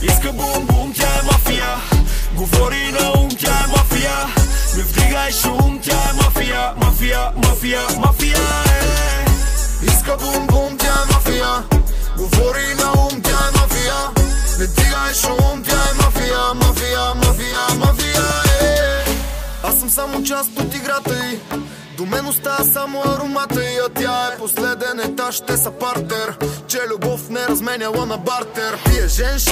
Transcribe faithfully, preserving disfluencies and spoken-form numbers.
Иска бум-бум, тя е мафия. Говори на ум, тя е мафия. Не вдигай шум, тя е мафия. Мафия, мафия, мафия е. Иска бум-бум, тя е мафия. Говори на ум, тя е мафия. Не вдигай шум, тя е мафия. Мафия, мафия, мафия е. Аз съм само част от играта й. До мен остава само аромата и, а тя е последен етаж, те са партер. Че любов не разменяла на бартер. Пие женше